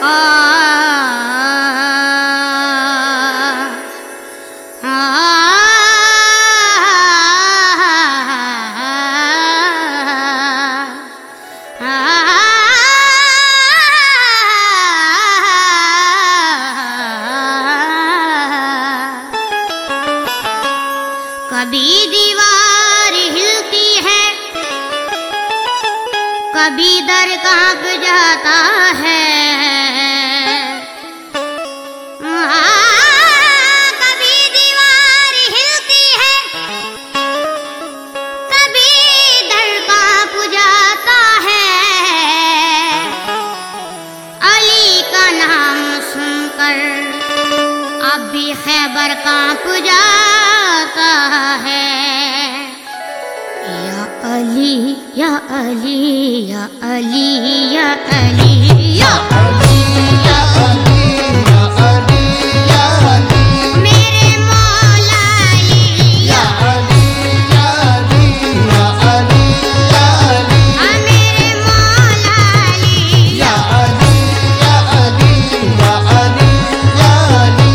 कभी दीवार हिलती है, कभी दर कांप जाता है। कभी दीवार हिलती है, कभी दर कांप जाता है। अली का नाम सुनकर अब भी खैबर कांप जाता है। या अली या अली या अली या अली या अली या अली या अली या अली मेरे मौला अली या अली या अली या अली या अली मेरे मौला अली या अली या अली या अली या अली।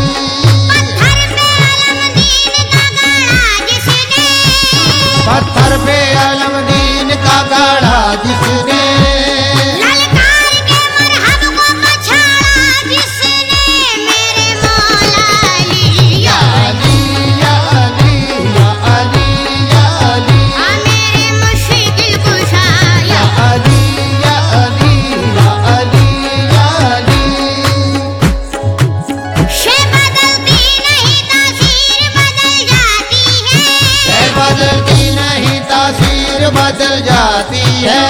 पत्थर पे अलमदीन का गढ़ा जिसने, ललकार के मरहब को पछाड़ा जिसने, मेरे मौला अली या अली या अली या अली या अली मेरे मुश्किल कुशा या अली या अली या अली या अली। शे बदलती नहीं तासीर बदल जाती है, शे बदलती नहीं तासीर बदल जाती है,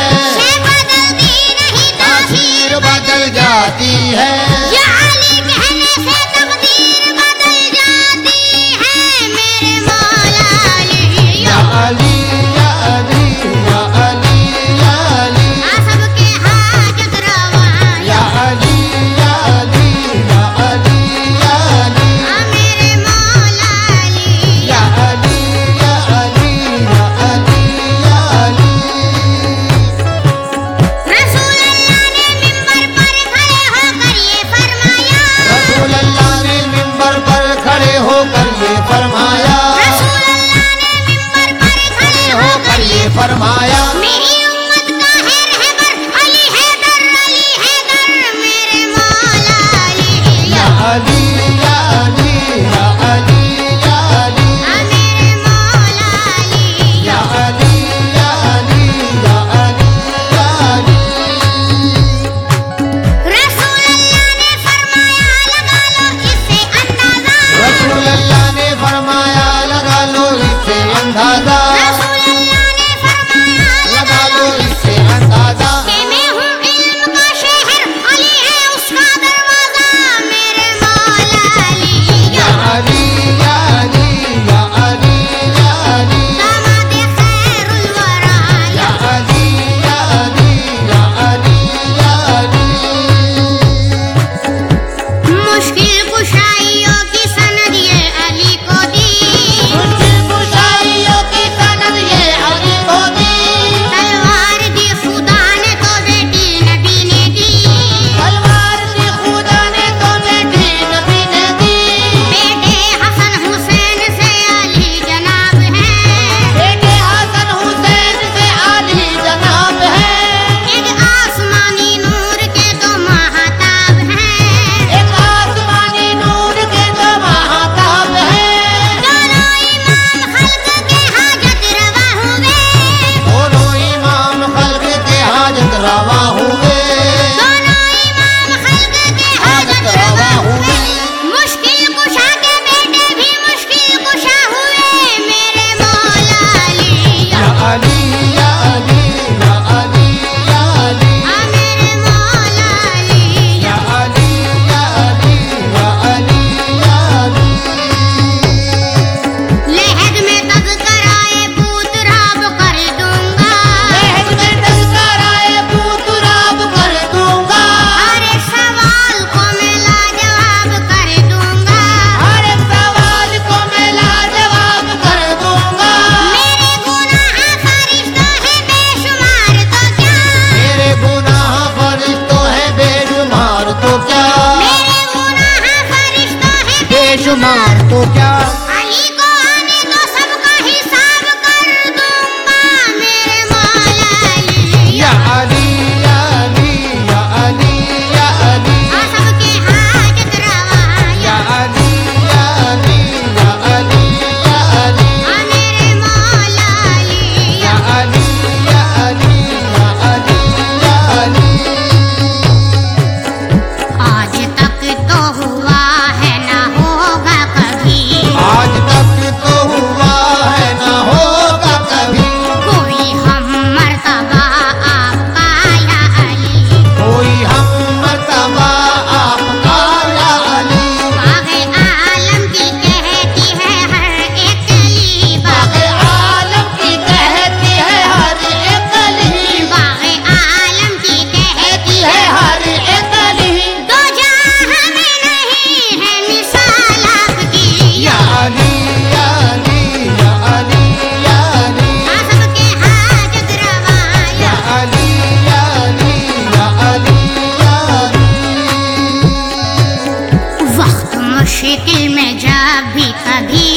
तासीर बदल जाती है। या अली कहने से तकदीर बदल जाती है, मेरे मौला अली या अली या अली या अली या अली सबके हाजत रवा या अली या अली या अली या अली मेरे मौला अली या अली या अली या अली या अली। रसूल अल्लाह ने मिंबर पर खड़े होकर ये बेशुमार तो क्या अली को आने दो सबका हिसाब कर दूंगा मेरे मौला अली या अली या अली या अली या अली और सबके हाजत रवा या अली या अली या अली या अली और मेरे मौला अली या अली या अली या अली या अली आज तक तो हुआ है ना होगा कभी आज तक तो हुआ है ना होगा कभी कोई हम मर्तबा आपका या अली कोई हम मर्तबा आपका या अली बाग़े आलम की कहती है हर एक कली बाग़े आलम की कहती है हर एक कली बाग़े आलम की कहती है हर एक कली दो जहां में नहीं है मिसाल आपकी या अली या अली या अली या अली हाँ सबके हाजत रवा या या अली या अली या अली या अली वक्त मुश्किल में जब भी कभी